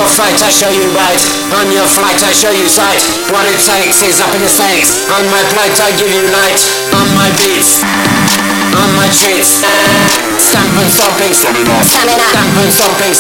your fight, I show you right. On your flight, I show you sight. What it takes is up in the stakes. On my plight, I give you light. On my beats, on my treats. Stamp and stomping, stamp and stomping,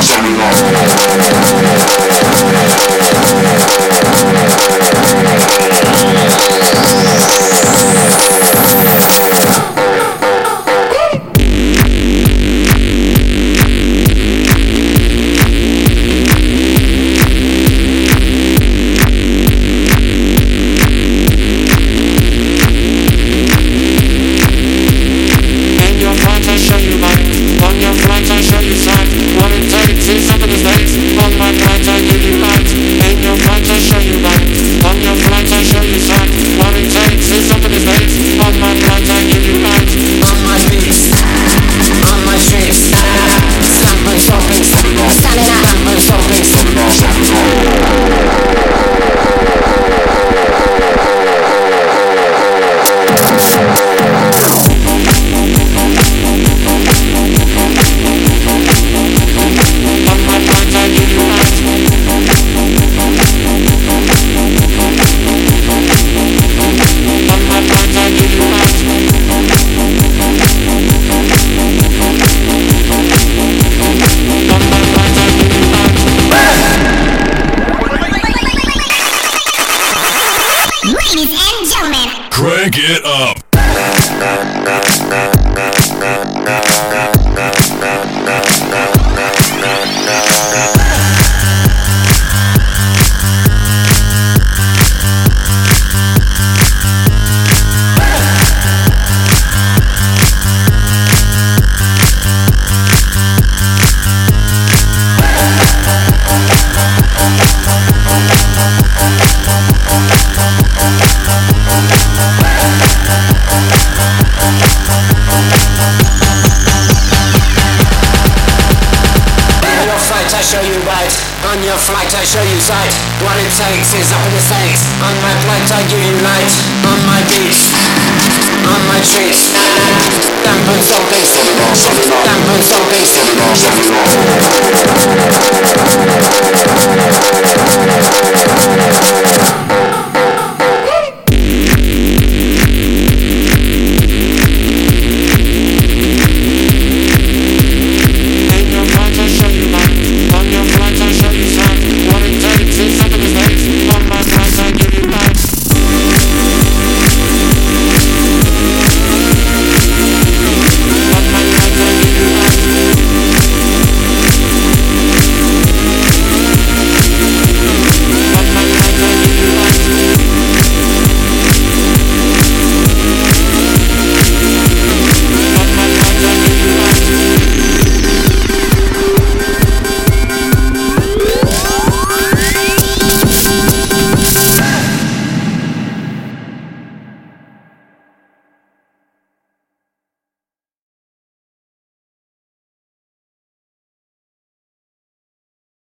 Crank it up. I show you right. On your flight, I show you sight. What it takes is up in the stakes. On my flight, I give you light. On my beats, on my treats. Stamp and stomping, stamp and stomping.